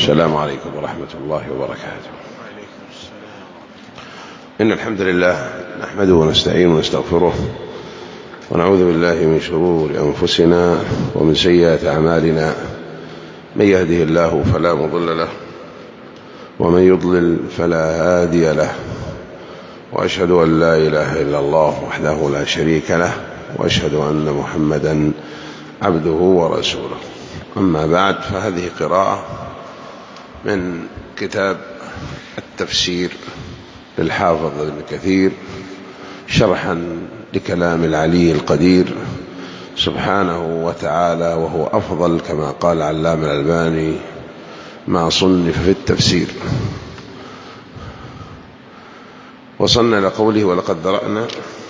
السلام عليكم ورحمة الله وبركاته. إن الحمد لله نحمده ونستعينه ونستغفره ونعوذ بالله من شرور أنفسنا ومن سيئات أعمالنا. من يهده الله فلا مضل له ومن يضلل فلا هادي له، وأشهد أن لا إله إلا الله وحده لا شريك له، وأشهد أن محمدا عبده ورسوله. أما بعد، فهذه قراءة من كتاب التفسير للحافظ ابن كثير شرحا لكلام العلي القدير سبحانه وتعالى، وهو أفضل كما قال علامة الألباني ما صنف في التفسير. وصلنا لقوله ولقد ذرأنا،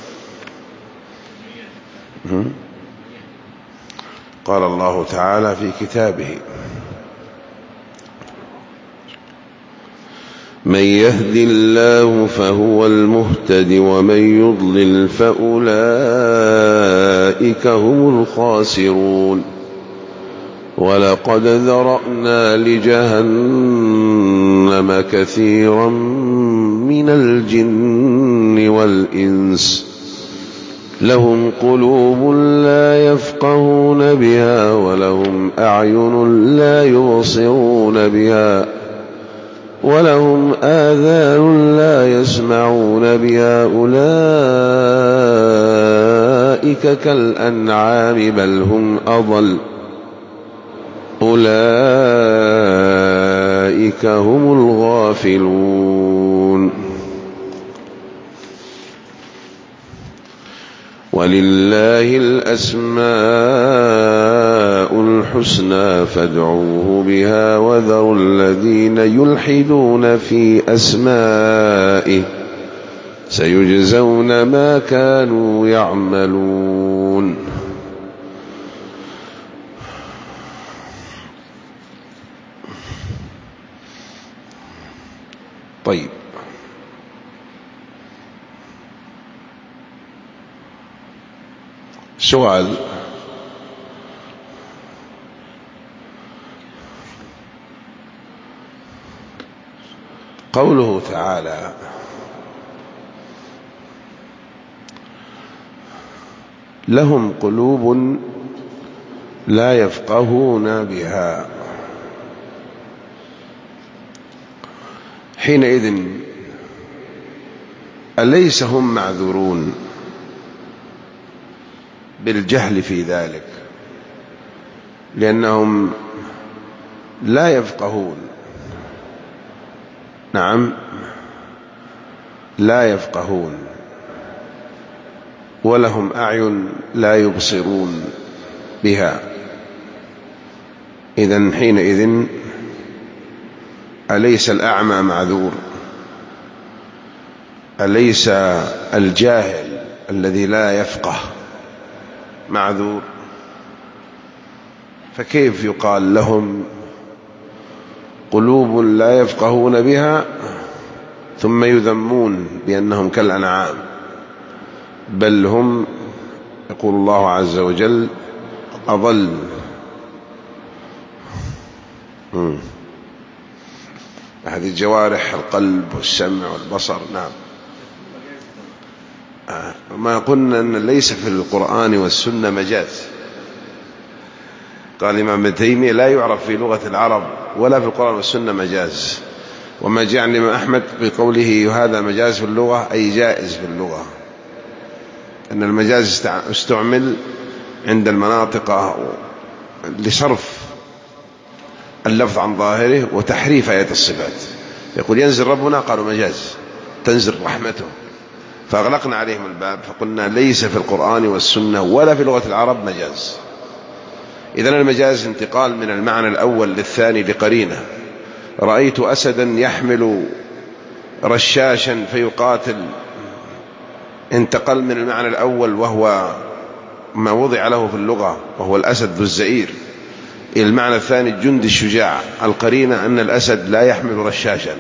قال الله تعالى في كتابه: من يهد الله فهو المهتد ومن يضلل فأولئك هم الخاسرون. ولقد ذرأنا لجهنم كثيرا من الجن والإنس لهم قلوب لا يفقهون بها ولهم أعين لا يبصرون بها ولهم آذان لا يسمعون بها أولئك كالأنعام بل هم أضل أولئك هم الغافلون. ولله الأسماء الحسنى فادعوه بها وذروا الذين يلحدون في أسمائه سيجزون ما كانوا يعملون. طيب، سؤال: قوله تعالى: لهم قلوب لا يفقهون بها، حينئذ أليس هم معذورون بالجهل في ذلك، لأنهم لا يفقهون؟ نعم، لا يفقهون، ولهم أعين لا يبصرون بها. إذن حينئذ أليس الأعمى معذور؟ أليس الجاهل الذي لا يفقه معذور؟ فكيف يقال لهم قلوب لا يفقهون بها ثم يذمون بأنهم كالأنعام؟ بل هم، يقول الله عز وجل، أضل. هذه الجوارح: القلب والسمع والبصر. نعم. ما قلنا أن ليس في القرآن والسنة مجاز. قال الإمام ابن تيمية: لا يعرف في لغة العرب ولا في القرآن والسنة مجاز. وما جاء عن الإمام أحمد بقوله هذا مجاز في اللغة أي جائز في اللغة، أن المجاز استعمل عند المناطق لصرف اللفظ عن ظاهره وتحريف آيات الصفات. يقول ينزل ربنا، قالوا مجاز، تنزل رحمته، فأغلقنا عليهم الباب فقلنا ليس في القرآن والسنة ولا في لغة العرب مجاز. إذن المجاز انتقال من المعنى الأول للثاني لقرينة. رأيت أسدا يحمل رشاشا فيقاتل، انتقل من المعنى الأول وهو ما وضع له في اللغة وهو الأسد ذو الزئير إلى المعنى الثاني الجندي الشجاع. القرينة أن الأسد لا يحمل رشاشا،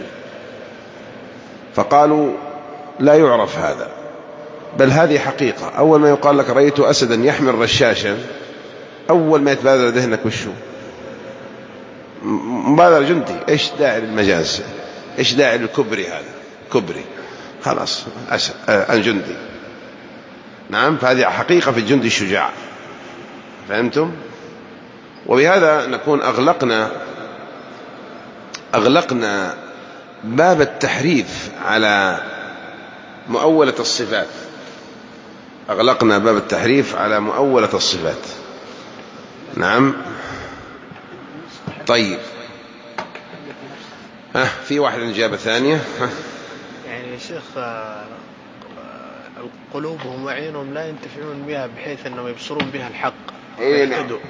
فقالوا لا يعرف هذا، بل هذه حقيقة. أول ما يقال لك رأيت أسدا يحمل رشاشا، أول ما يتبادر ذهنك وشو؟ مبالغ جندي، إيش داعي للمجاز؟ إيش داعي للكبري؟ هذا كبري خلاص، الجندي. نعم، فهذه حقيقة في الجندي الشجاع. فهمتم؟ وبهذا نكون أغلقنا باب التحريف على مؤولة الصفات. أغلقنا باب التحريف على مؤولة الصفات. نعم. طيب، في واحد إجابة ثانية. يعني يا شيخ، قلوبهم وعينهم لا ينتفعون بها بحيث أنهم يبصرون بها الحق ويهتدوا.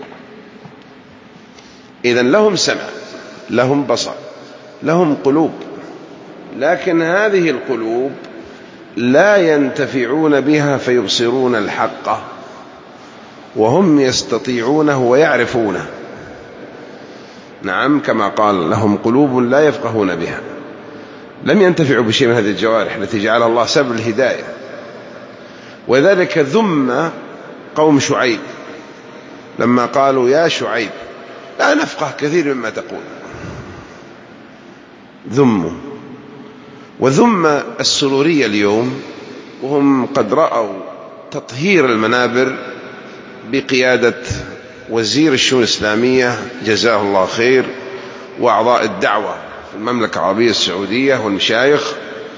إذن لهم سمع، لهم بصر، لهم قلوب، لكن هذه القلوب لا ينتفعون بها فيبصرون الحق وهم يستطيعونه ويعرفونه. نعم، كما قال لهم قلوب لا يفقهون بها. لم ينتفعوا بشيء من هذه الجوارح التي جعلها الله سبب الهداية. وذلك ذم قوم شعيب لما قالوا يا شعيب لا نفقه كثير مما تقول. ذموا. وذم السرورية اليوم وهم قد رأوا تطهير المنابر بقيادة وزير الشؤون الإسلامية جزاه الله خير، وأعضاء الدعوة في المملكة العربية السعودية والمشايخ،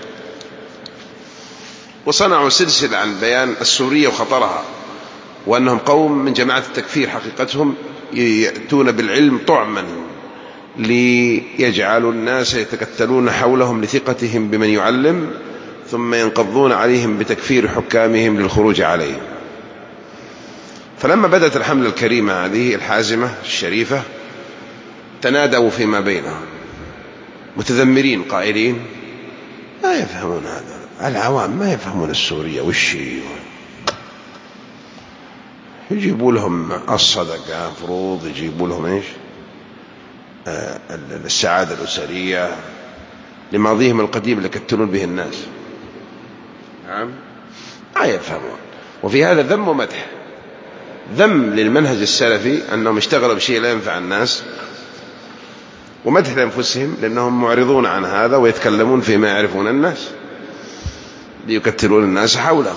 وصنعوا سلسلة عن بيان السورية وخطرها، وأنهم قوم من جماعة التكفير حقيقتهم، يأتون بالعلم طعما ليجعلوا الناس يتكتلون حولهم لثقتهم بمن يعلم، ثم ينقضون عليهم بتكفير حكامهم للخروج عليهم. فلما بدأت الحملة الكريمة هذه الحازمة الشريفة تنادوا فيما بينهم متذمرين قائلين ما يفهمون هذا، العوام ما يفهمون السورية والشيء، يجيبوا لهم الصدقة فروض، يجيبوا لهم إيش السعادة الأسرية لماضيهم القديم اللي كتلون به الناس. نعم، ما يفهمون. وفي هذا ذم ومدح. ذم للمنهج السلفي أنهم اشتغلوا بشيء لا ينفع الناس، ومدح لأنفسهم لأنهم معرضون عن هذا ويتكلمون فيما يعرفون الناس ليكتلون الناس حولهم.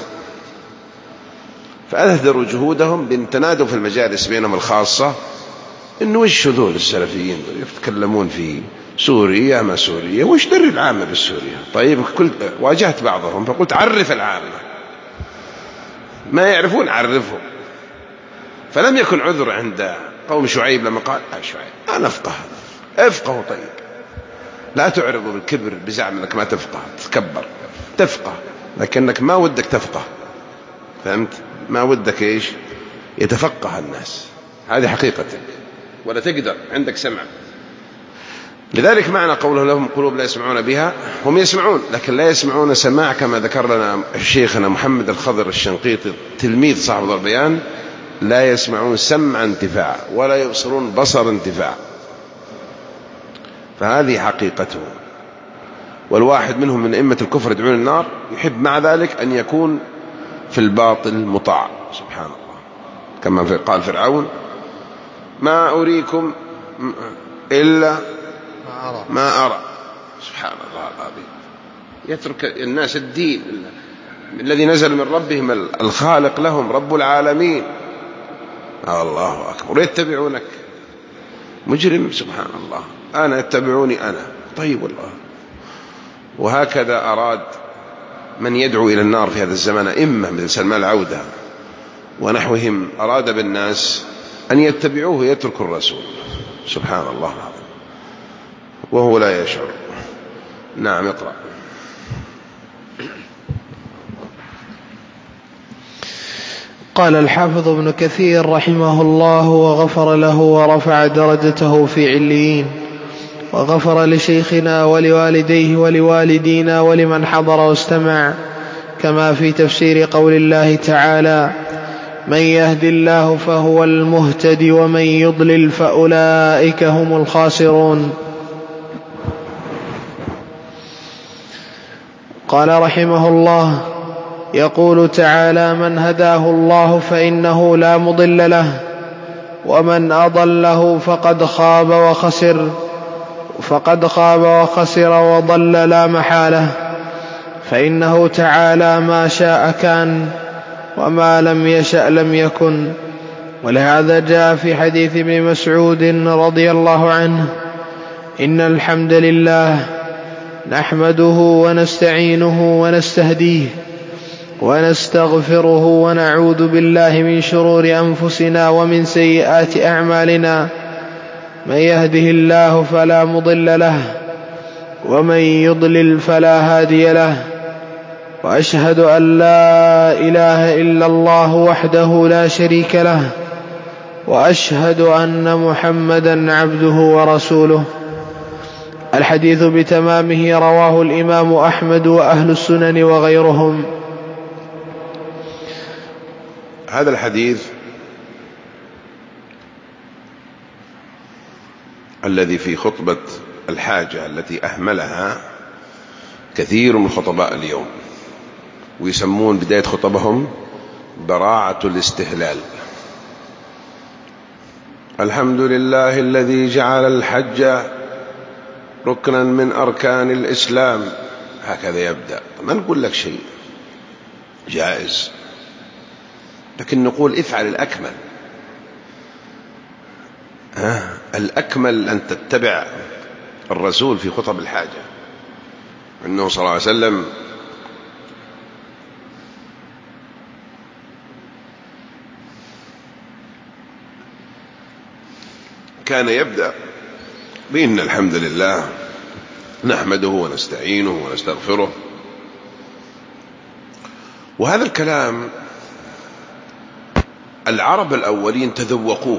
فأهدروا جهودهم بأن تنادوا في المجالس بينهم الخاصة إنه وش ذول السلفيين يتكلمون في سوريا ما سوريا، وش دري العامة بالسوريا؟ طيب، واجهت بعضهم فقلت عرف العامة، ما يعرفون عرفهم. فلم يكن عذر عند قوم شعيب لما قال شعيب أنا افقه. طيب، لا تعرضوا بالكبر بزعم أنك ما تفقه، تكبر، تفقه لكنك ما ودك تفقه. فهمت؟ ما ودك إيش يتفقه الناس، هذه حقيقتك، ولا تقدر، عندك سمع. لذلك معنى قوله لهم قلوب لا يسمعون بها، هم يسمعون لكن لا يسمعون سماع كما ذكر لنا شيخنا محمد الخضر الشنقيطي تلميذ صاحب البيان، لا يسمعون سمع انتفاع ولا يبصرون بصر انتفاع. فهذه حقيقته. والواحد منهم من أئمة الكفر يدعون النار يحب مع ذلك أن يكون في الباطل مطاع. سبحان الله، كما قال فرعون ما أريكم إلا ما أرى. سبحان الله العظيم، يترك الناس الدين الذي نزل من ربهم الخالق لهم رب العالمين. الله أكبر، يتبعونك مجرم. سبحان الله، أنا يتبعوني أنا. طيب والله. وهكذا أراد من يدعو إلى النار في هذا الزمان إما مثل سلمان العودة ونحوهم، أراد بالناس أن يتبعوه يتركوا الرسول. سبحان الله العظيم، وهو لا يشعر. نعم، اقرأ. قال الحافظ ابن كثير رحمه الله وغفر له ورفع درجته في عليين، وغفر لشيخنا ولوالديه ولوالدينا ولمن حضر واستمع، كما في تفسير قول الله تعالى من يهد الله فهو المهتد ومن يضلل فأولئك هم الخاسرون. قال رحمه الله يقول تعالى من هداه الله فإنه لا مضل له، ومن أضله فقد خاب وخسر وضل لا محالة، فإنه تعالى ما شاء كان وما لم يشأ لم يكن. ولهذا جاء في حديث ابن مسعود رضي الله عنه: إن الحمد لله نحمده ونستعينه ونستهديه ونستغفره ونعوذ بالله من شرور أنفسنا ومن سيئات أعمالنا، من يهده الله فلا مضل له ومن يضلل فلا هادي له، وأشهد أن لا إله إلا الله وحده لا شريك له، وأشهد أن محمدا عبده ورسوله. الحديث بتمامه رواه الإمام أحمد وأهل السنن وغيرهم. هذا الحديث الذي في خطبة الحاجة التي أهملها كثير من خطباء اليوم، ويسمون بداية خطبهم براعة الاستهلال. الحمد لله الذي جعل الحج ركنا من أركان الإسلام، هكذا يبدأ. ما نقول لك شيء جائز، لكن نقول افعل الأكمل. الأكمل أن تتبع الرسول في خطب الحاجة، أنه صلى الله عليه وسلم كان يبدأ بإن الحمد لله نحمده ونستعينه ونستغفره. وهذا الكلام العرب الأولين تذوقوه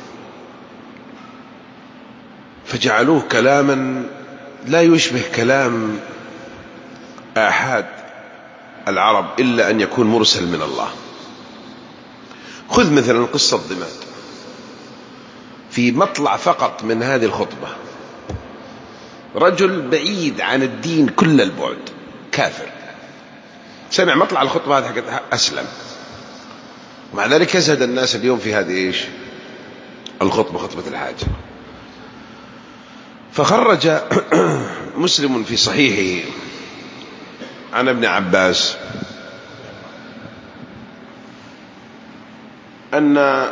فجعلوه كلاما لا يشبه كلام آحاد العرب إلا أن يكون مرسل من الله. خذ مثلا قصة ضماد، في مطلع فقط من هذه الخطبة رجل بعيد عن الدين كل البعد، كافر، سمع مطلع الخطبة هذه حقتها أسلم، ومع ذلك يزهد الناس اليوم في هذه الخطبة، خطبة الحاجة. فخرج مسلم في صحيحه عن ابن عباس أن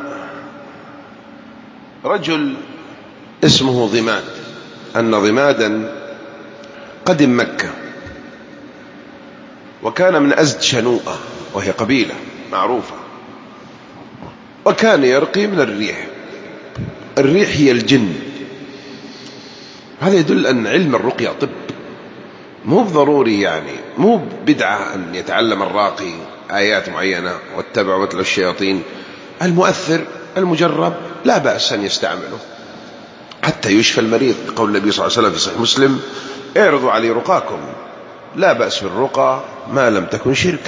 رجل اسمه ضماد، أن ضمادا قدم مكة، وكان من أزد شنوءة، وهي قبيلة معروفة، وكان يرقي من الريح. الريح هي الجن. هذا يدل أن علم الرقية طب، مو ضروري، يعني مو بدعة أن يتعلم الراقي آيات معينة واتبع مثل الشياطين. المؤثر المجرب لا بأس أن يستعمله حتى يشفى المريض. قول النبي صلى الله عليه وسلم في صحيح مسلم: اعرضوا علي رقاكم، لا بأس بالرقى ما لم تكن شركا،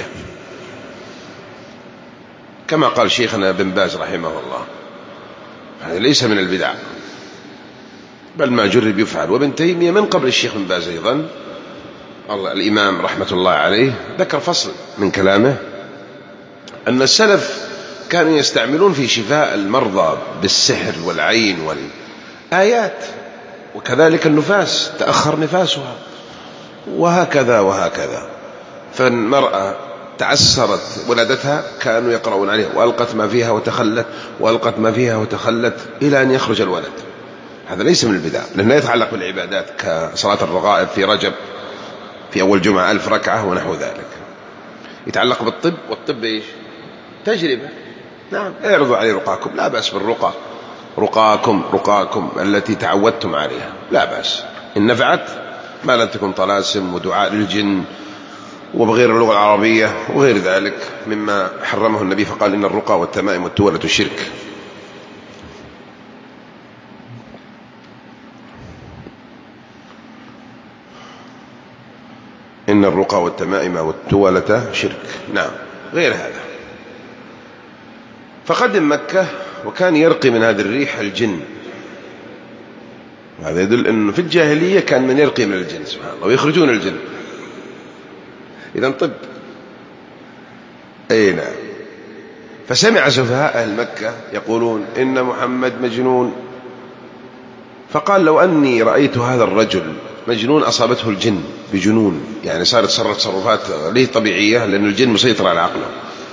كما قال شيخنا بن باز رحمه الله. هذا ليس من البدع، بل ما جرب يفعل. وابن تيمية من قبل الشيخ بن باز أيضا، الإمام رحمة الله عليه، ذكر فصل من كلامه أن السلف كانوا يستعملون في شفاء المرضى بالسحر والعين والآيات، وكذلك النفاس تأخر نفاسها، وهكذا وهكذا. فالمرأة تعسرت ولدتها كانوا يقرؤون عليها: وألقت ما فيها وتخلت، وألقت ما فيها وتخلت، إلى أن يخرج الولد. هذا ليس من البدع، لأنه يتعلق بالعبادات كصلاة الرغائب في رجب في أول جمعة 1000 ركعة ونحو ذلك. يتعلق بالطب، والطب إيش؟ تجربة. نعم، اعرضوا علي رقاكم، لا بأس بالرقى، رقاكم التي تعودتم عليها لا بأس، إن نفعت، ما لم تكن طلاسم ودعاء للجن وبغير اللغة العربية وغير ذلك مما حرمه النبي، فقال: إن الرقى والتمائم والتولة شرك. إن الرقى والتمائم والتولة شرك. نعم، غير هذا. فقدم مكة وكان يرقي من هذه الريح الجن. هذا يدل أنه في الجاهلية كان من يرقي من الجن، سبحان الله، ويخرجون الجن. إذن طب. أي نعم. فسمع سفهاء أهل مكة يقولون إن محمد مجنون، فقال لو أني رأيت هذا الرجل مجنون أصابته الجن بجنون، يعني صار يتصرف تصرفات غير طبيعية لأن الجن مسيطر على عقله.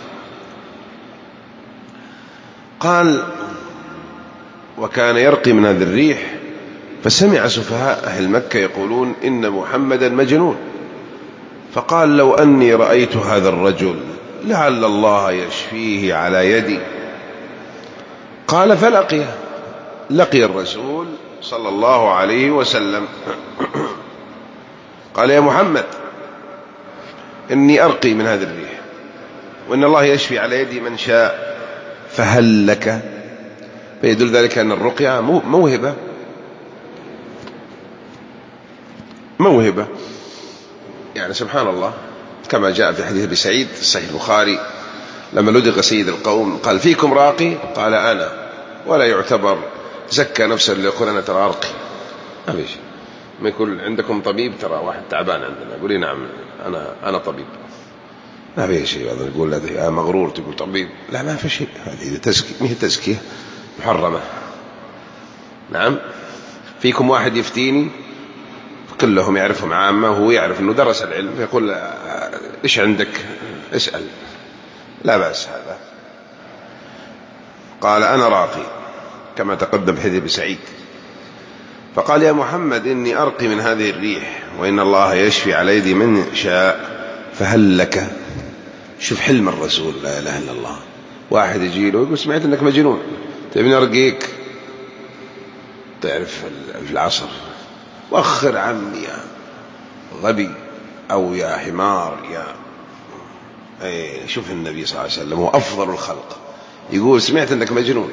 قال وكان يرقي من هذه الريح، فسمع سفهاء أهل مكة يقولون إن محمدا مجنون، فقال لو أني رأيت هذا الرجل لعل الله يشفيه على يدي. قال لقي الرسول صلى الله عليه وسلم قال يا محمد إني أرقي من هذه الريح وإن الله يشفي على يدي من شاء، فهل لك؟ فيدل ذلك أن الرقية موهبة، يعني سبحان الله، كما جاء في حديث أبي سعيد في صحيح البخاري لما لدغ سيد القوم قال فيكم راقي؟ قال أنا، ولا يعتبر زكى نفسه اللي يقول أنا ترى أرقي، ما في شيء. ما يقول عندكم طبيب؟ ترى واحد تعبان عندنا، يقول لي نعم أنا طبيب، ما في شيء. هذا يقول هذا مغرور تقول طبيب، لا ما في شيء، هذه تزكية، ما هي تزكية محرمة. نعم. فيكم واحد يفتيني؟ كلهم يعرفهم عامة، وهو يعرف أنه درس العلم، يقول إيش عندك؟ اسأل، لا بأس هذا. قال أنا راقي كما تقدم حديث أبي سعيد. فقال يا محمد إني أرقي من هذه الريح وإن الله يشفي على يدي من شاء، فهل لك؟ شوف حلم الرسول، لا إله إلا الله. واحد يجي له يقول سمعت أنك مجنون، تبني أرقيك؟ تعرف في العصر وأخر عمي يا غبي أو يا حمار يا شوف النبي صلى الله عليه وسلم هو أفضل الخلق يقول سمعت أنك مجنون،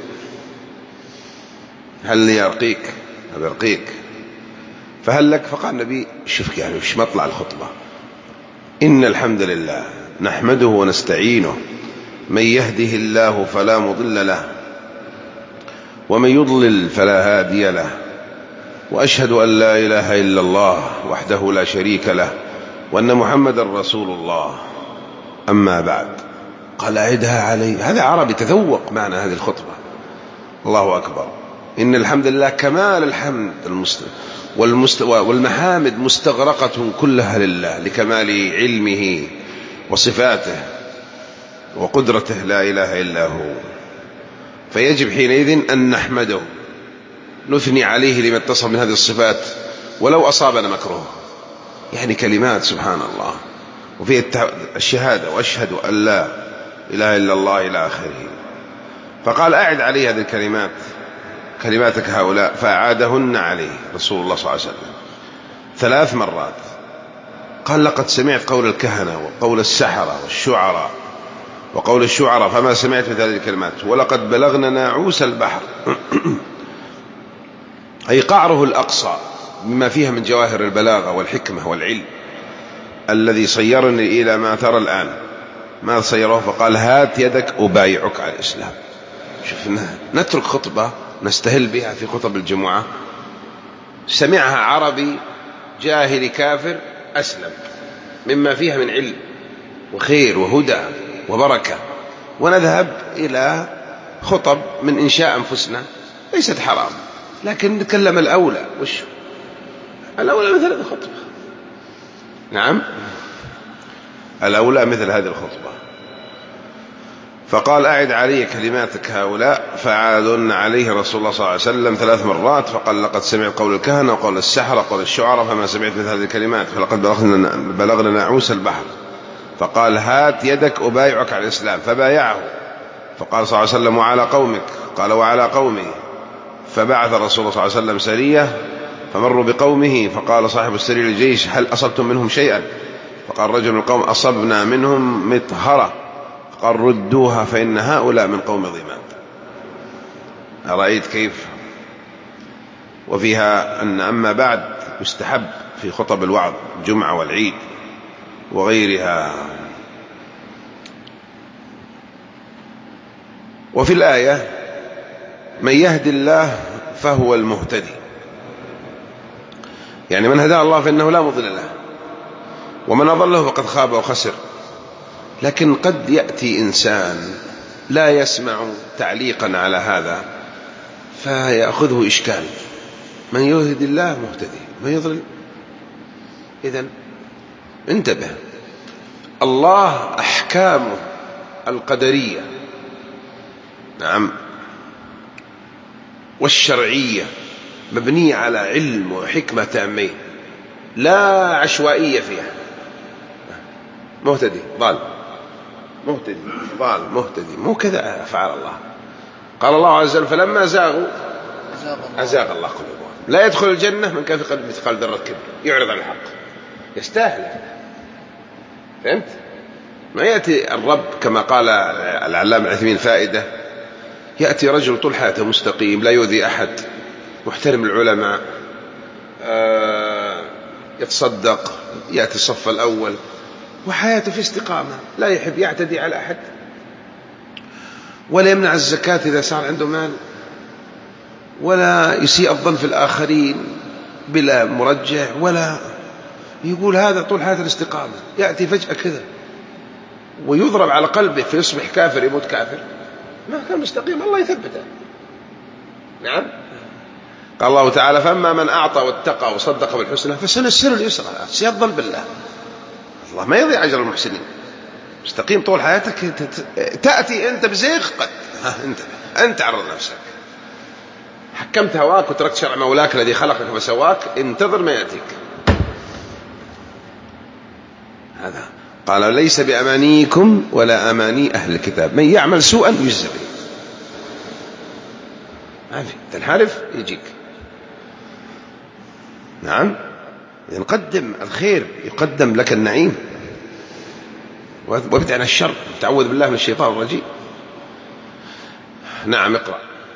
هل لي أرقيك؟ أرقيك، فهل لك؟ فقال النبي شوف يعني وش مطلع الخطبة، إن الحمد لله نحمده ونستعينه، من يهده الله فلا مضل له ومن يضلل فلا هادي له، وأشهد أن لا إله إلا الله وحده لا شريك له وأن محمدا رسول الله، أما بعد. قال أعدها علي. هذا عربي تذوق معنى هذه الخطبة. الله أكبر. إن الحمد لله كمال الحمد والمحامد مستغرقة كلها لله لكمال علمه وصفاته وقدرته، لا إله إلا هو. فيجب حينئذ أن نحمده، نثني عليه لما اتصف من هذه الصفات ولو أصابنا مكروه، يعني كلمات سبحان الله، وفي الشهادة وأشهد أن لا إله إلا الله إلى آخره. فقال أعد عليه هذه الكلمات، كلماتك هؤلاء، فأعادهن عليه رسول الله صلى الله عليه وسلم 3 مرات. قال لقد سمعت قول الكهنة وقول السحرة والشعراء وقول الشعراء فما سمعت مثل هذه الكلمات، ولقد بلغنا ناعوس البحر أي قعره الأقصى بما فيها من جواهر البلاغة والحكمة والعلم الذي صيرني إلى ما ترى الآن. ما صيره؟ فقال هات يدك أبايعك على الإسلام. شفنا نترك خطبة نستهل بها في خطب الجمعة سمعها عربي جاهلي كافر أسلم مما فيها من علم وخير وهدى وبركة، ونذهب إلى خطب من إنشاء أنفسنا ليست حرام، لكن نتكلم الأولى. وش الأولى؟ مثل هذه الخطبة. نعم، الأولى مثل هذه الخطبة. فقال أعد علي كلماتك هؤلاء، فعادن عليه رسول الله صلى الله عليه وسلم 3 مرات. فقال لقد سمعت قول الكهنة وقول السحرة وقول الشعراء فما سمعت مثل هذه الكلمات، فلقد بلغنا ناعوس البحر. فقال هات يدك أبايعك على الإسلام، فبايعه. فقال صلى الله عليه وسلم وعلى قومك؟ قال وعلى قومي. فبعث رسول الله صلى الله عليه وسلم سرية فمروا بقومه، فقال صاحب السرية للجيش هل أصبتم منهم شيئا؟ فقال رجل من القوم أصبنا منهم مطهرة. قال ردوها فإن هؤلاء من قوم ضمان. أرأيت كيف؟ وفيها أن أما بعد يستحب في خطب الوعظ الجمعة والعيد وغيرها. وفي الآية من يهد الله فهو المهتدي، يعني من هداه الله فإنه لا مضل له، ومن أضله فقد خاب وخسر. لكن قد يأتي إنسان لا يسمع تعليقا على هذا فيأخذه إشكال. من يهد الله مهتدي، من يضلل. إذن انتبه، الله أحكامه القدرية نعم والشرعية مبنية على علم وحكمة تامين، لا عشوائية فيها. مهتدي ضال، مهتدي ضال، مهتدي، مو كذا أفعال الله. قال الله عز وجل فلما زاغوا أزاغ الله قلوبهم. لا يدخل الجنة من كان في قلبه مثقال ذرة كبر يعرض عن الحق، يستاهل. فهمت؟ ما يأتي الرب كما قال العلامة العثيمين فائدة، يأتي رجل طول حياته مستقيم لا يؤذي أحد، محترم العلماء، يتصدق، يأتي الصف الأول، وحياته في استقامة، لا يحب يعتدي على أحد، ولا يمنع الزكاة إذا صار عنده مال، ولا يسيء الظن في الآخرين بلا مرجع، ولا يقول هذا طول حياته الاستقامة. يأتي فجأة كذا ويضرب على قلبه فيصبح كافر، يموت كافر. ما كان مستقيم، الله يثبته. نعم. قال الله تعالى فأما من أعطى واتقى وصدق بالحسنى فسنيسره اليسرى. سيظن بالله، الله ما يضيع أجر المحسنين. مستقيم طول حياتك، تأتي أنت بزيغ قد أنت عرض نفسك، حكمت هواك وتركت شرع مولاك الذي خلقك فسواك، انتظر ما يأتيك. هذا قال ليس بأمانيكم ولا أماني أهل الكتاب، من يعمل سوءا يجزى به. ما في تنحرف يجيك. نعم. نقدم الخير يقدم لك النعيم، وابتعد عن الشر، تعوذ بالله من الشيطان الرجيم. نعم اقرأ.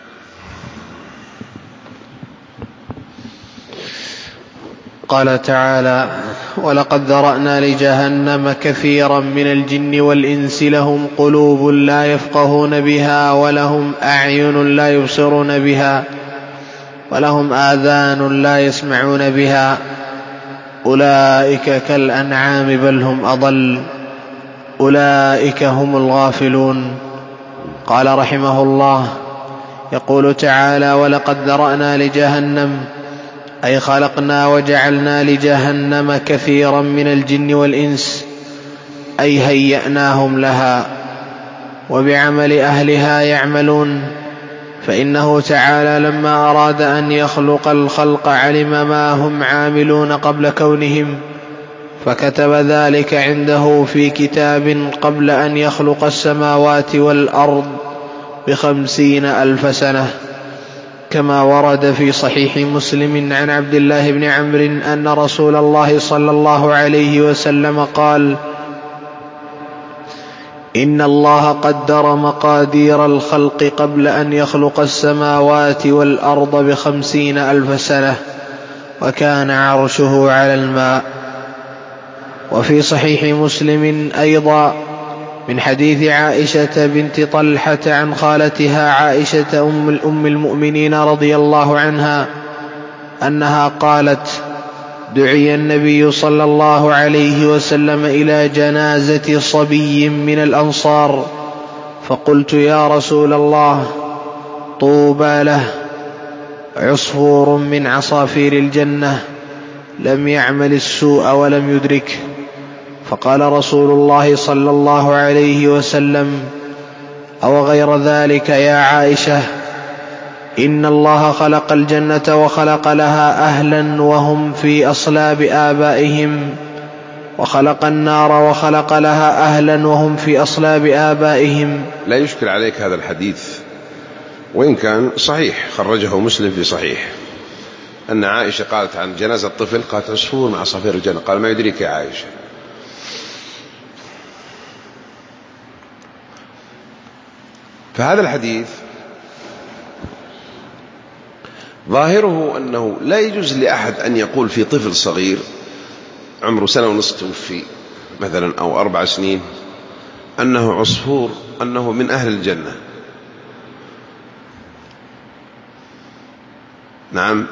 قال تعالى ولقد ذرأنا لجهنم كثيرا من الجن والإنس لهم قلوب لا يفقهون بها ولهم أعين لا يبصرون بها ولهم آذان لا يسمعون بها أولئك كالأنعام بل هم أضل أولئك هم الغافلون. قال رحمه الله يقول تعالى ولقد ذرأنا لجهنم أي خلقنا وجعلنا لجهنم كثيرا من الجن والإنس، أي هيأناهم لها وبعمل أهلها يعملون. فإنه تعالى لما أراد أن يخلق الخلق علم ما هم عاملون قبل كونهم، فكتب ذلك عنده في كتاب قبل أن يخلق السماوات والأرض ب50,000 سنة، كما ورد في صحيح مسلم عن عبد الله بن عمرو أن رسول الله صلى الله عليه وسلم قال إن الله قدر مقادير الخلق قبل أن يخلق السماوات والأرض ب50,000 سنة، وكان عرشه على الماء. وفي صحيح مسلم أيضا من حديث عائشة بنت طلحة عن خالتها عائشة أم المؤمنين رضي الله عنها أنها قالت دعي النبي صلى الله عليه وسلم إلى جنازة صبي من الأنصار، فقلت يا رسول الله طوبى له، عصفور من عصافير الجنة لم يعمل السوء ولم يدركه. فقال رسول الله صلى الله عليه وسلم أو غير ذلك يا عائشة، إن الله خلق الجنة وخلق لها أهلا وهم في أصلاب آبائهم، وخلق النار وخلق لها أهلا وهم في أصلاب آبائهم. لا يشكل عليك هذا الحديث وإن كان صحيح، خرجه مسلم في صحيح، أن عائشة قالت عن جنازة الطفل قالت عصفور مع عصافير الجنة. قال ما يدريك يا عائشة. فهذا الحديث ظاهره أنه لا يجوز لأحد أن يقول في طفل صغير عمره 1.5 سنة توفي مثلا أو 4 سنين أنه عصفور، أنه من أهل الجنة. نعم،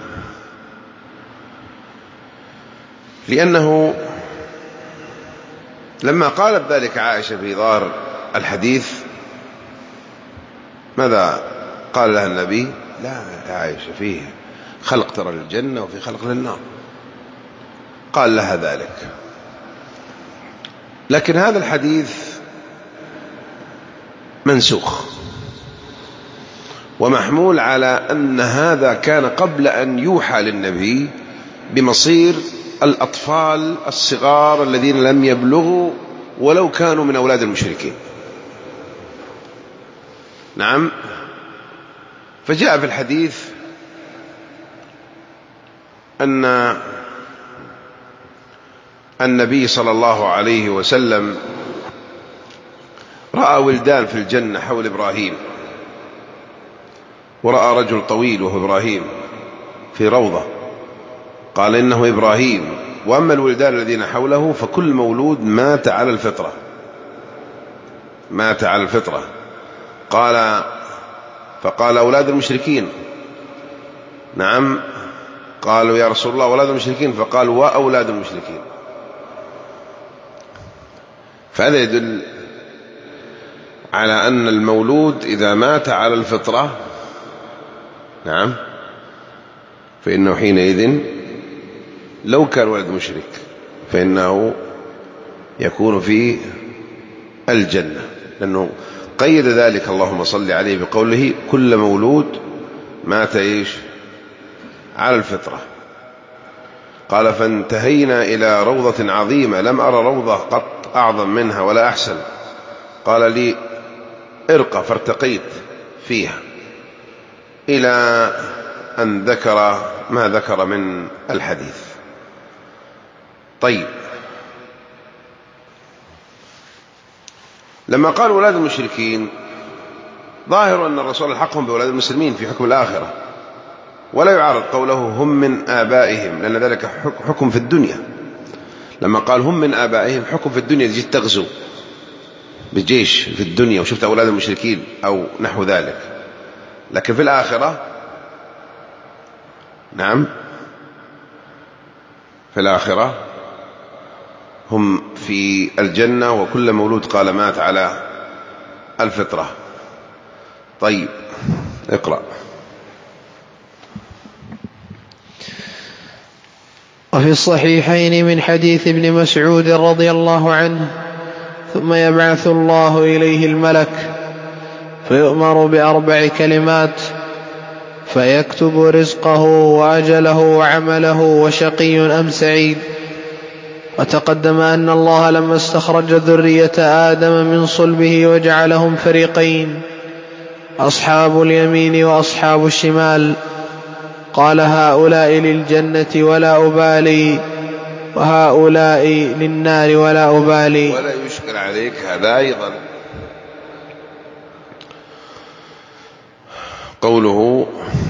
لأنه لما قالت ذلك عائشة في ظاهر الحديث ماذا قال لها النبي؟ لا يا عائشة، فيه خلق ترى للجنة وفي خلق للنار، قال لها ذلك. لكن هذا الحديث منسوخ ومحمول على أن هذا كان قبل أن يوحى للنبي بمصير الأطفال الصغار الذين لم يبلغوا ولو كانوا من أولاد المشركين. نعم. فجاء في الحديث أن النبي صلى الله عليه وسلم رأى ولدان في الجنة حول إبراهيم، ورأى رجل طويل وهو إبراهيم في روضة، قال إنه إبراهيم. وأما الولدان الذين حوله فكل مولود مات على الفطرة، مات على الفطرة. فقال أولاد المشركين. نعم. قالوا يا رسول الله أولاد المشركين، فقال وأولاد المشركين. فهذا يدل على أن المولود إذا مات على الفطرة، نعم، فإنه حينئذ لو كان ولد مشرك فإنه يكون في الجنة، لأنه قيد ذلك اللهم صل عليه بقوله كل مولود مات على الفطرة. قال فانتهينا إلى روضة عظيمة لم أرى روضة قط أعظم منها ولا أحسن. قال لي ارقى، فارتقيت فيها إلى أن ذكر ما ذكر من الحديث. طيب، لما قال أولاد المشركين ظاهر أن الرسول الحقهم بأولاد المسلمين في حكم الآخرة، ولا يعارض قوله هم من آبائهم، لأن ذلك حكم في الدنيا. لما قال هم من آبائهم حكم في الدنيا، جيت تغزو بالجيش في الدنيا وشفت أولاد المشركين أو نحو ذلك. لكن في الآخرة، نعم، في الآخرة هم في الجنة، وكل مولود قال مات على الفطرة. طيب، اقرأ. وفي الصحيحين من حديث ابن مسعود رضي الله عنه ثم يبعث الله إليه الملك فيؤمر بأربع كلمات فيكتب رزقه وأجله وعمله وشقي أم سعيد. وتقدم أن الله لما استخرج ذرية آدم من صلبه وجعلهم فريقين أصحاب اليمين وأصحاب الشمال قال هؤلاء للجنة ولا أبالي وهؤلاء للنار ولا أبالي. ولا يشكل عليك هذا أيضا قوله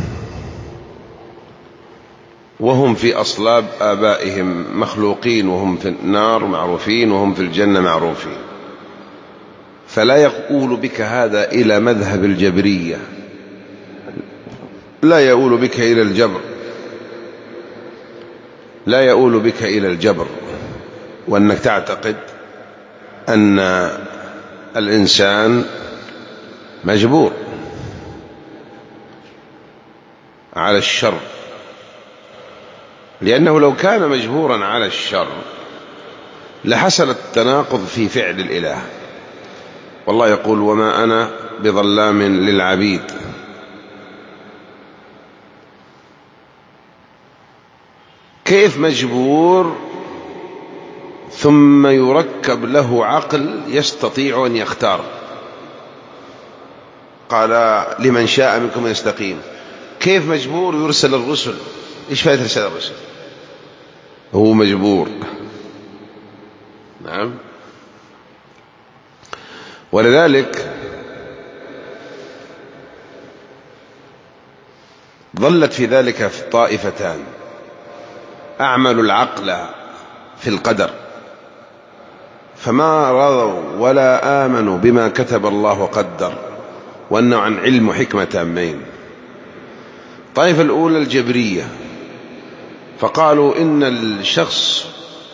وهم في أصلاب آبائهم مخلوقين، وهم في النار معروفين وهم في الجنة معروفين. فلا يقول بك هذا إلى مذهب الجبرية، لا يؤول بك إلى الجبر، لا يؤول بك إلى الجبر، وأنك تعتقد أن الإنسان مجبور على الشر، لأنه لو كان مجبورا على الشر لحصل التناقض في فعل الإله. والله يقول وما أنا بظلام للعبيد. كيف مجبور ثم يركب له عقل يستطيع أن يختار؟ قال لمن شاء منكم يستقيم. كيف مجبور يرسل الرسل؟ إيش فائدة رسالة الرسل؟ هو مجبور. نعم. ولذلك ظلت في ذلك طائفتان: أعملوا العقل في القدر فما رضوا ولا آمنوا بما كتب الله وقدر، وأنه عن علم وحكمة تامين. الطائفة الأولى الجبرية، فقالوا إن الشخص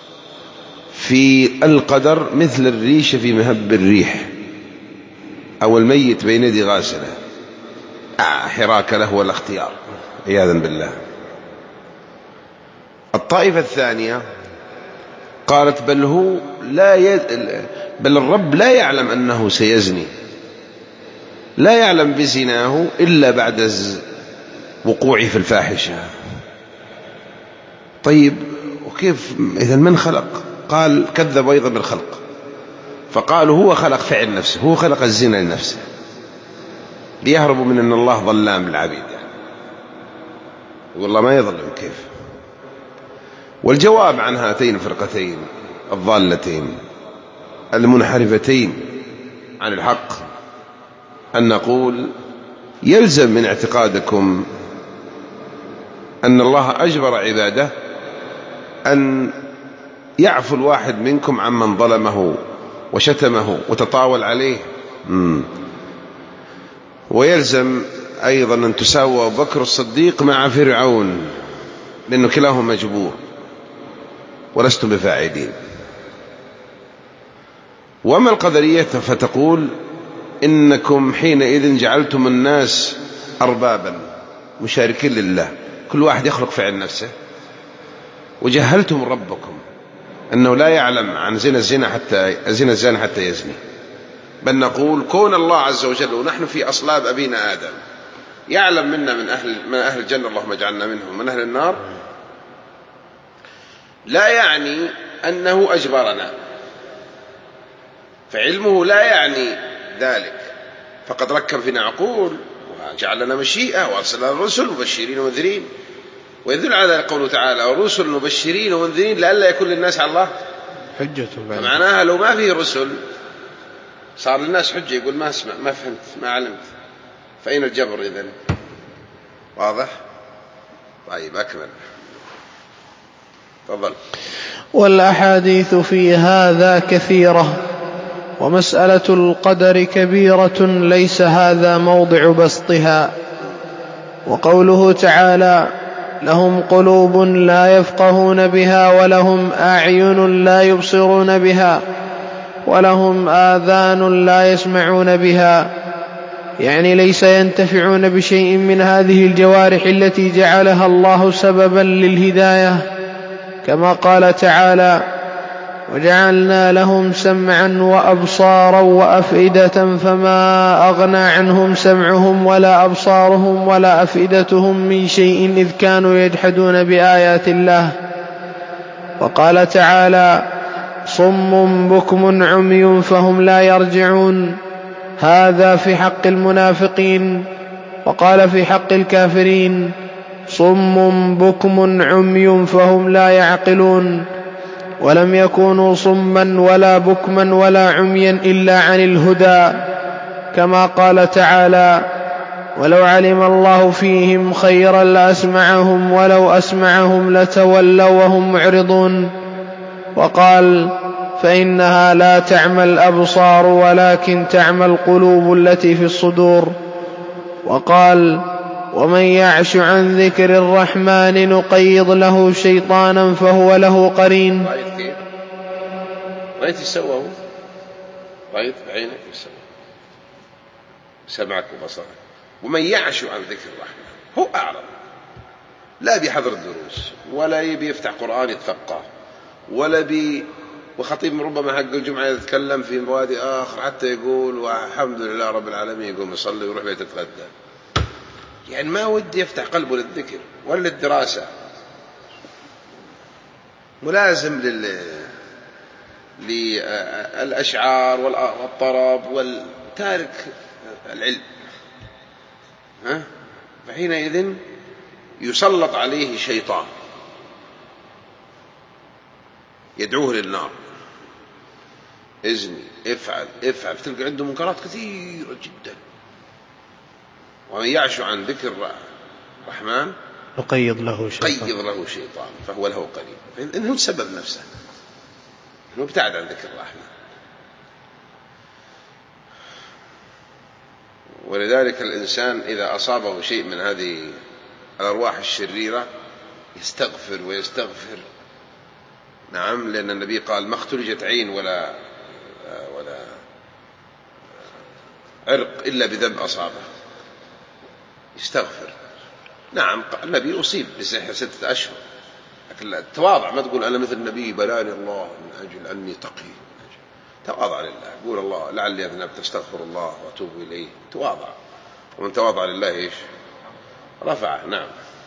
في القدر مثل الريش في مهب الريح، أو الميت بين يدي غاسله، حراك له ولا اختيار عياذا بالله. الطائفة الثانية قالت بل الرب لا يعلم أنه سيزني، لا يعلم بزناه إلا بعد وقوعه في الفاحشة. طيب وكيف إذا من خلق؟ قال كذب أيضا بالخلق، فقالوا هو خلق فعل نفسه، هو خلق الزنا لنفسه ليهربوا من أن الله ظلام للعبيد، والله ما يظلم كيف. والجواب عن هاتين الفرقتين الضالتين المنحرفتين عن الحق أن نقول يلزم من اعتقادكم أن الله أجبر عباده أن يعفو الواحد منكم عمن ظلمه وشتمه وتطاول عليه، ويلزم أيضا أن تساوى أبو بكر الصديق مع فرعون، لأنه كلاهم مجبور ولستم بفاعلين. وما القدرية فتقول إنكم حينئذ جعلتم الناس أربابا مشاركين لله، كل واحد يخلق فعل نفسه، وجهلتم ربكم أنه لا يعلم عن زنا الزاني حتى يزني. بل نقول كون الله عز وجل ونحن في أصلاب أبينا آدم يعلم منا من أهل الجنة، اللهم اجعلنا منهم، من أهل النار، لا يعني أنه أجبرنا، فعلمه لا يعني ذلك، فقد ركب فينا عقول وجعل لنا مشيئة وأرسل لنا الرسل مبشرين ومنذرين. ويدل على ذلك قوله تعالى ورسل مبشرين ومنذرين لئلا يكون للناس على الله حجة. فمعناها لو ما فيه رسل صار للناس حجة، يقول ما اسمع، ما فهمت، ما علمت، فأين الجبر إذن؟ واضح؟ طيب أكمل، تفضل. والأحاديث في هذا كثيرة، ومسألة القدر كبيرة ليس هذا موضع بسطها. وقوله تعالى لهم قلوب لا يفقهون بها ولهم أعين لا يبصرون بها ولهم آذان لا يسمعون بها، يعني ليس ينتفعون بشيء من هذه الجوارح التي جعلها الله سببا للهداية، كما قال تعالى وجعلنا لهم سمعا وأبصارا وأفئدة فما أغنى عنهم سمعهم ولا أبصارهم ولا أفئدتهم من شيء إذ كانوا يجحدون بآيات الله. وقال تعالى صم بكم عمي فهم لا يرجعون، هذا في حق المنافقين. وقال في حق الكافرين صم بكم عمي فهم لا يعقلون، ولم يكونوا صما ولا بكما ولا عميا إلا عن الهدى، كما قال تعالى ولو علم الله فيهم خيرا لأسمعهم ولو أسمعهم لتولوا وهم معرضون. وقال فإنها لا تعمى الأبصار ولكن تعمى القلوب التي في الصدور. وقال ومن يعش عن ذكر الرحمن نقيض له شيطانا فهو له قرين. رأيت يسوى، رأيت بعينك يسوى، سمعك وبصرك. ومن يعش عن ذكر الرحمن هو أعرض، لا بيحضر الدروس ولا يبي يفتح قرآن يتفقه ولا وخطيب ربما حق الجمعة يتكلم في مواد آخر حتى يقول والحمد لله رب العالمين، يقوم يصلي ويروح بيت يتغدى، يعني ما ودي يفتح قلبه للذكر ولا للدراسة، ملازم للأشعار والطرب والتارك العلم، فحينئذ يسلط عليه شيطان يدعوه للنار، ازني افعل، تلقى عنده منكرات كثيرة جدا. ومن يعش عن ذكر الرحمن نقيض له شيطان فهو له قرين، إنه سبب نفسه إنه ابتعد عن ذكر الرحمن. ولذلك الإنسان إذا أصابه شيء من هذه الأرواح الشريرة يستغفر، نعم، لأن النبي قال ما اختلجت عين ولا عرق إلا بذنب أصابه، يستغفر. نعم النبي أصيب بسحر 6 أشهر، لكن التواضع ما تقول أنا مثل النبي بلاني الله من أجل أني تقي. تواضع لله، قول الله لعلي أذنبت أستغفر الله وأتوب إليه. تواضع، ومن تواضع لله إيش رفعه. نعم.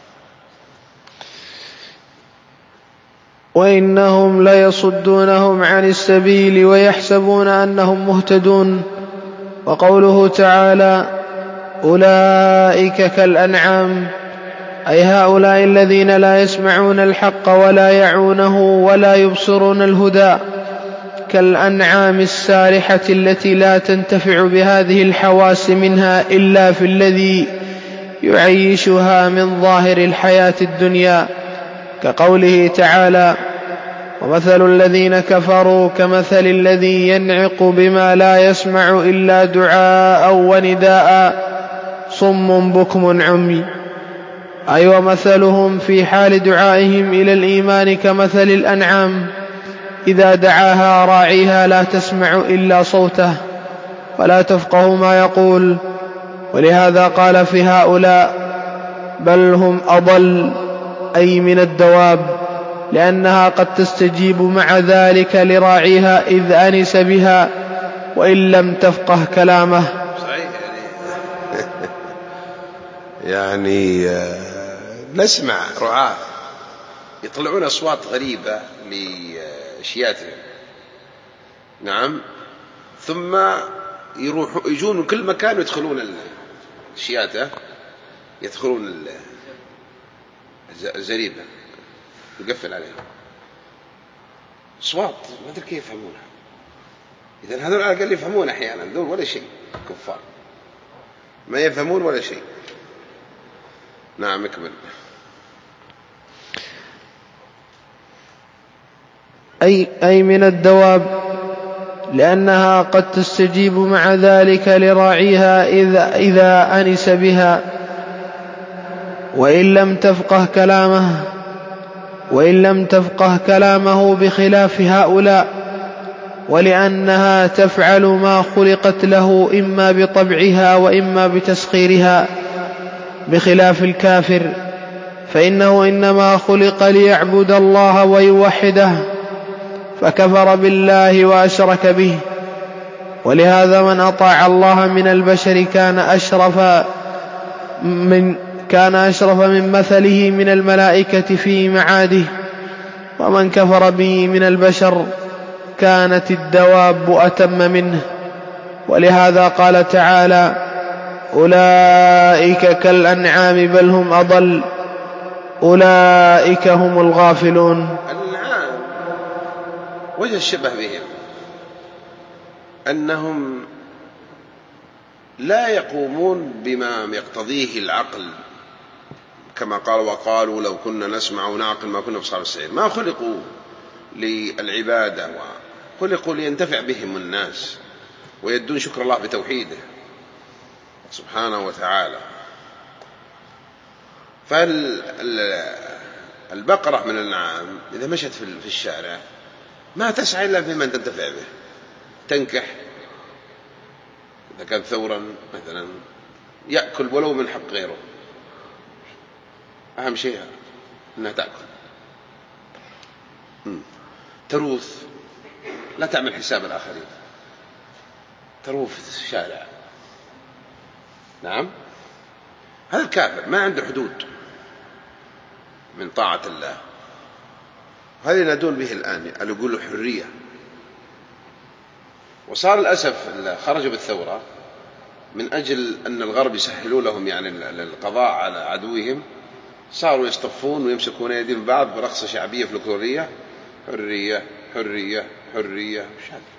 وإنهم ليصدونهم عن السبيل ويحسبون أنهم مهتدون. وقوله تعالى أولئك كالأنعام، أي هؤلاء الذين لا يسمعون الحق ولا يعونه ولا يبصرون الهدى، كالأنعام السارحة التي لا تنتفع بهذه الحواس منها إلا في الذي يعيشها من ظاهر الحياة الدنيا، كقوله تعالى ومثل الذين كفروا كمثل الذي ينعق بما لا يسمع إلا دعاء ونداء صم بكم عمي. أي ومثلهم في حال دعائهم إلى الإيمان كمثل الأنعام إذا دعاها راعيها لا تسمع إلا صوته ولا تفقه ما يقول. ولهذا قال في هؤلاء بل هم أضل، أي من الدواب، لأنها قد تستجيب مع ذلك لراعيها إذ أنس بها وإن لم تفقه كلامه. صحيح. يعني نسمع رعاة يطلعون أصوات غريبة لشياتهم. نعم. ثم يجون من كل مكان ويدخلون الشياتة، يدخلون الزريبة يقفل عليهم أصوات ما أدري كيف يفهمونها. إذن هذول على الأقل يفهمون أحيانا، دول ولا شيء، كفار ما يفهمون ولا شيء. نعم اكمل. أي من الدواب، لأنها قد تستجيب مع ذلك لراعيها إذا أنس بها وإن لم تفقه كلامه بخلاف هؤلاء، ولأنها تفعل ما خلقت له إما بطبعها وإما بتسخيرها، بخلاف الكافر فإنه إنما خلق ليعبد الله ويوحده، فكفر بالله وأشرك به. ولهذا من أطاع الله من البشر كان أشرف من مثله من الملائكة في معاده، ومن كفر به من البشر كانت الدواب أتم منه. ولهذا قال تعالى أولئك كالأنعام بل هم أضل أولئك هم الغافلون. الأنعام وجه الشبه بهم أنهم لا يقومون بما يقتضيه العقل، كما قال وقالوا لو كنا نسمع ونعقل ما كنا في أصحاب السعير. ما خلقوا للعبادة، وخلقوا لينتفع بهم الناس ويدون شكر الله بتوحيده سبحانه وتعالى. فالبقرة من الأنعام إذا مشت في الشارع ما تسعى إلا بمن تنتفع به، تنكح إذا كان ثورا مثلا يأكل ولو من حق غيره، أهم شيء أنها تأكل. تروث، لا تعمل حساب الآخرين، تروث في الشارع. نعم. هذا الكافر ما عنده حدود من طاعة الله، هذا ينادون به الآن اللي يقولوا حرية. وصار الأسف خرجوا بالثورة من أجل أن الغرب يسهلوا لهم يعني القضاء على عدوهم، صاروا يصطفون ويمسكون أيديهم بعض برقصة شعبية فلكلورية، حرية حرية حرية. مش هذا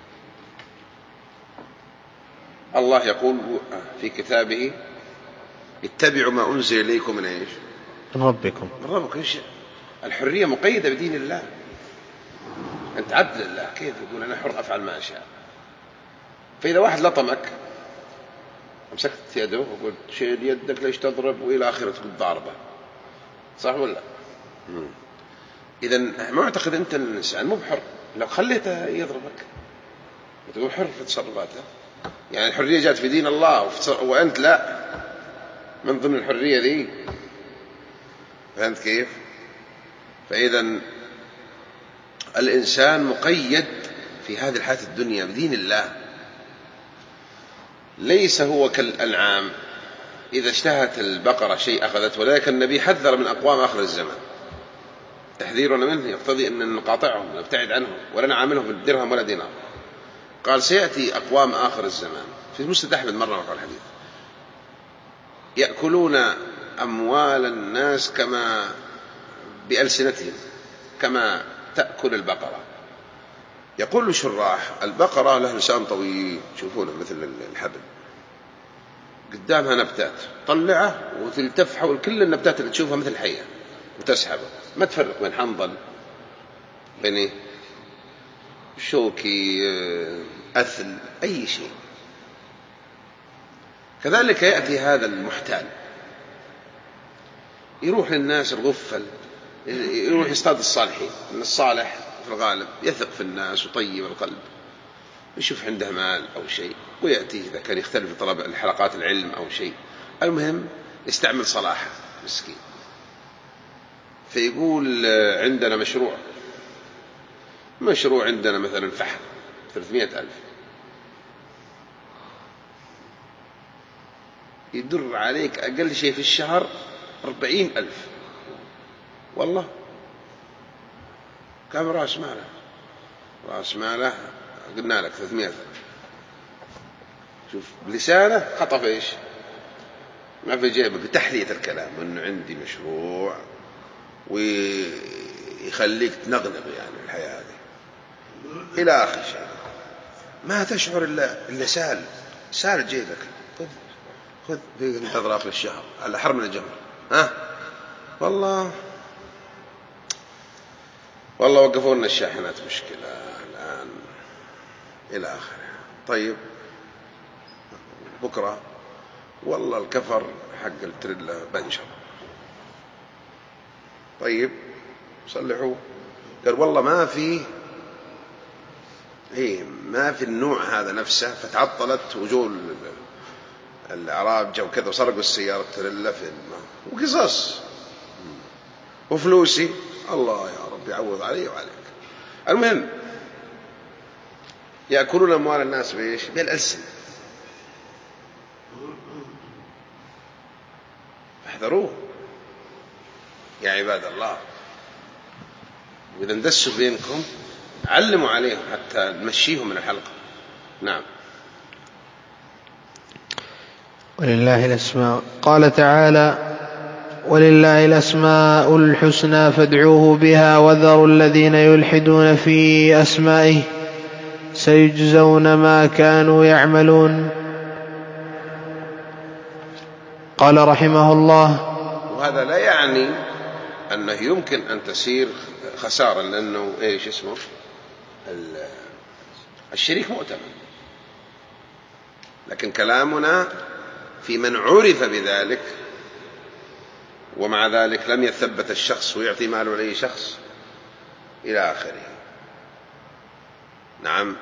الله يقول في كتابه اتبعوا ما أنزل إليكم من إيش؟ من ربكم. إيش؟ الحرية مقيدة بدين الله. أنت عبد لله، كيف يقول أنا حر أفعل ما أشاء؟ فإذا واحد لطمك أمسكت يده وقلت شيل يدك ليش تضرب وإلى آخره تقول ضاربه، صح ولا؟ إذن ما أعتقد أنت الإنسان مو بحر لو خليته يضربك، تقول حر في تصرفاته. يعني الحرية جاءت في دين الله وأنت لا، من ضمن الحرية ذي. فهمت كيف؟ فإذا الإنسان مقيد في هذه الحياة الدنيا بدين الله، ليس هو كالأنعام إذا اشتهت البقرة شيء أخذت. ولذلك النبي حذر من أقوام آخر الزمان، تحذيرنا منه يقتضي أن نقاطعهم نبتعد عنهم ولا نعاملهم بالدرهم ولا دينار. قال سيأتي أقوام آخر الزمان في مسند أحمد مرة وقال الحديث يأكلون أموال الناس كما بألسنتهم كما تأكل البقرة. يقول الشراح البقرة لها لسان طويل تشوفونه مثل الحبل، قدامها نبتات طلعه وتلتف حول كل النبتات اللي تشوفها مثل الحية وتسحبه، ما تفرق بين حنظل بين شوكي أثل أي شيء. كذلك يأتي هذا المحتال يروح للناس الغفل، يروح يصطاد الصالحين. إن الصالح في الغالب يثق في الناس وطيب القلب، يشوف عنده مال أو شيء ويأتي إذا كان يختلف في طلب الحلقات العلم أو شيء، المهم يستعمل صلاحه مسكين. فيقول عندنا مشروع عندنا مثلا فحم 300,000، يدر عليك أقل شيء في الشهر 40,000. والله كم رأس ماله قلنا لك 300,000. شوف بلسانه خطف إيش ما في جيبه بتحلية الكلام أنه عندي مشروع، ويخليك تنغنغ يعني الحياة هذه إلى آخر شيء. ما تشعر إلا سال جيبك، خذ انتظر آخر الشهر على حر من الجمر. والله وقفوا لنا الشاحنات مشكلة الآن إلى آخره. طيب بكرة والله الكفر حق التريلا بنشر، طيب صلحوا. قال والله ما في النوع هذا نفسه، فتعطلت وجوه الأعراب جو كذا وسرقوا السيارة التريلا في وقصص وفلوسي. الله يا رب يعوض علي وعليك. المهم يأكلون أموال الناس بإيش؟ بالألسن. احذروه يا عباد الله، وإذا اندسوا بينكم علموا عليهم حتى نمشيهم من الحلقة. نعم. ولله الأسماء، قال تعالى ولله الأسماء الحسنى فادعوه بها وذروا الذين يلحدون في أسمائه سيجزون ما كانوا يعملون. قال رحمه الله. وهذا لا يعني أنه يمكن أن تسير خسارة، لأنه إيش اسمه الشريك مؤتمن، لكن كلامنا في من عرف بذلك ومع ذلك لم يثبت الشخص ويعطي ماله لأي شخص إلى آخره. نعم.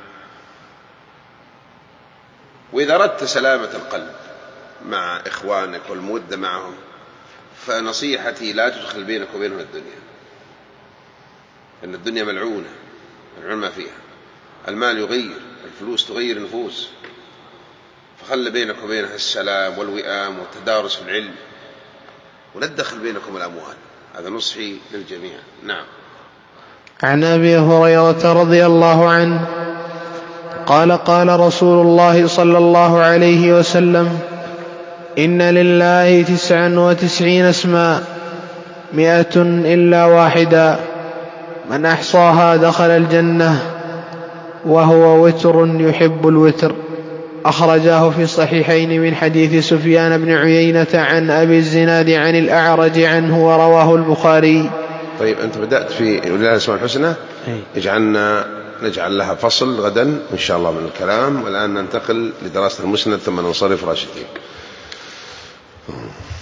وإذا أردت سلامة القلب مع إخوانك والمودة معهم، فنصيحتي لا تدخل بينك وبينهم الدنيا، لأن الدنيا ملعونة ما فيها. المال يغير، الفلوس تغير النفوس، فخل بينك وبينها السلام والوئام والتدارس في العلم، ولا تدخل بينكم الأموال. هذا نصحي للجميع. نعم. عن أبي هريرة رضي الله عنه قال قال رسول الله صلى الله عليه وسلم إن لله 99 اسما 100 إلا واحدا من أحصاها دخل الجنة وهو وتر يحب الوتر. أخرجاه في الصحيحين من حديث سفيان بن عيينة عن أبي الزناد عن الأعرج عنه ورواه البخاري. طيب أنت بدأت في ولله الأسماء الحسنى، نجعل لها فصل غدا إن شاء الله من الكلام، والآن ننتقل لدراسة المسند ثم ننصرف راشدين.